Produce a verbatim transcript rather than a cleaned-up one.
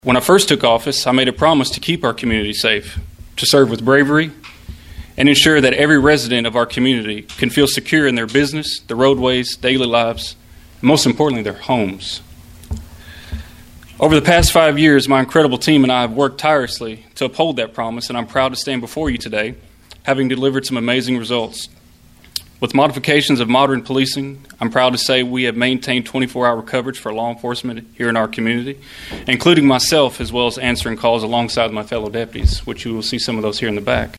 When I first took office, I made a promise to keep our community safe, to serve with bravery, and ensure that every resident of our community can feel secure in their business, their roadways, daily lives, and most importantly, their homes. Over the past five years, my incredible team and I have worked tirelessly to uphold that promise, and I'm proud to stand before you today, having delivered some amazing results. With modifications of modern policing, I'm proud to say we have maintained twenty-four hour coverage for law enforcement here in our community, including myself, as well as answering calls alongside my fellow deputies, which you will see some of those here in the back.